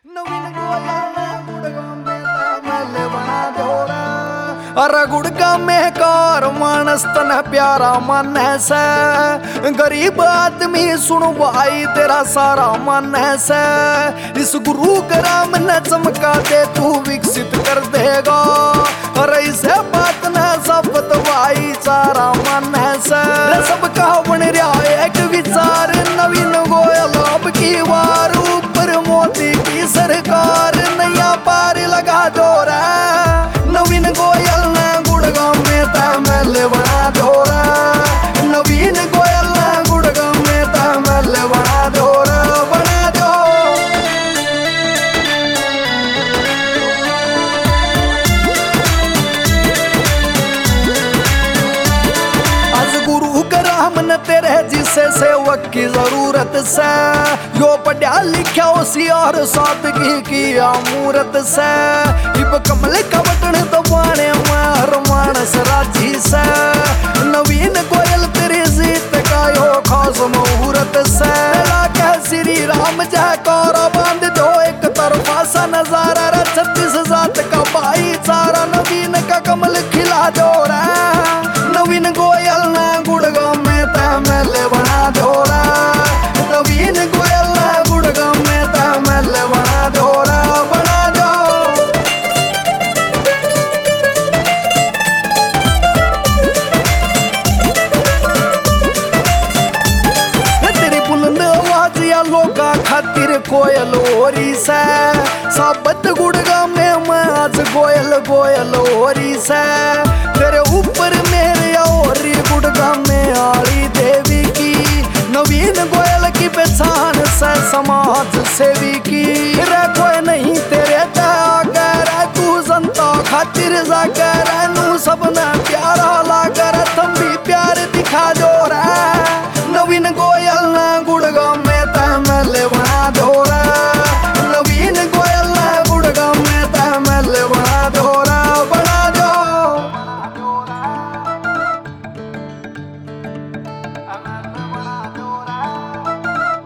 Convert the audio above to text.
अरे गुड़गा में कार मानस तन प्यारा मन से गरीब आदमी सुन भाई तेरा सारा मन से इस गुरु ग्राम ने चमका दे तू विकसित कर देगा। अरे इसे बात न सबत भाई सारा मन से सबका बन रहा एक विचार नवीन गोयल अब की वार ऊपर मोदी की सरकार नया पार लगा दो रे नवीन गोयल ने गुड़गांव में तमल बना दो रे नवीन गोयल ने गुड़गांव में तमल बना दो रे बना दो। आज गुरु ग्राम ने तेरे जिसे सेवक की जरूरत से यो पढ़ा लिखा होशियार सादगी की आमूरत से इब कमल का बटन दबाने मार मानस राजी से नवीन गोयल तेरी जीत का यो खास मुहूर्त से लाके श्री राम जयकारा बांध दो एक तरफा सा नजारा रे 36 जात का भाईचारा नवीन का कमल खिला दो रे नवीन गोयल ने गुड़गांव में तमल बना दो रे नवीन गोयल ने गुड़गांव में तमल बना दो रे बना दो। तेरी बुलंद आवाज या लोका खातिर कोयल होरी से साबत गुड़गांव में मैं आज गोयल गोयल होरी से तेरे ऊपर मेरे और गुड़गांव में आली देवी की नवीन गोयल की पहचान से समाज सेवी की रे कोई नहीं तेरे त्यागर तू जनता खातिर जाकर नू सब